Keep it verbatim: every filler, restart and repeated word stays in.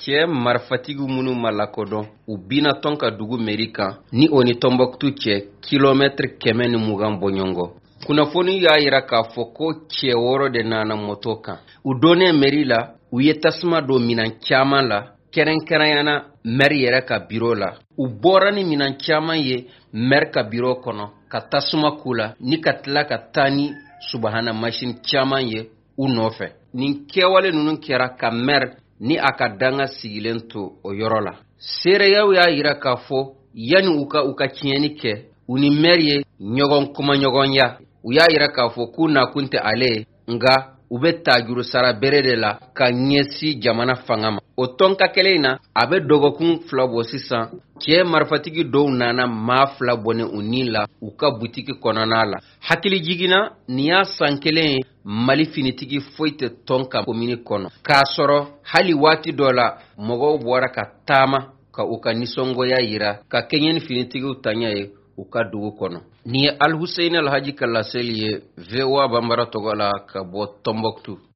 cɛ marifatigiw minnu ma lakodɔn u bina tɔn ka dugu meri kan ni o ni Tombouctou cɛ kilomètre kɛmɛ ni mugan bɔɲɔngɔ. Kunnafoni y'a yira k'a fɔ ko cɛ wɔɔrɔ de nana moto kan. U donnen meri la u ye tasuma don minan caman la kɛrɛnkɛrɛnyana meri yɛrɛ ka biro la. U bɔra ni minan caman ye meri ka biro kɔnɔ ka tasuma k'u la ni ka tila ka taa ni subahana machine caman ye u nɔfɛ. Nin kɛwale ninnu kɛra ka meri ni a ka danga sigilen to o yɔrɔ la. Seereyaw y'a yira k'a fɔ yani u ka u ka tiɲɛni kɛ u ni meri ye ɲɔgɔn kuma ɲɔgɔnya. U y'a yira k'a fɔ k'u nakun tɛ ale ye nga u bɛ taa juru sara bere de la ka ɲɛsi jamana fanga ma. O tɔn ka kelen in na a bɛ dɔgɔkun fila bɔ sisan cɛ marifatigi dɔw nana maa fila bɔne u ni la u ka butiki kɔnɔna la. Hakili jiginna nin y'a san kelen ye Mali finitigi foyi tɛ tɔn ka komini kɔnɔ k'a sɔrɔ hali waati dɔ la mɔgɔw bɔra ka taama ka u ka nisɔngoya yira ka kɛɲɛ ni finitigiw taɲa ye u ka dugu kɔnɔ. Nin ye Al Hussein Alhaji ka laseli ye V O A Bambara tɔgɔ la ka bɔ Tombouctou.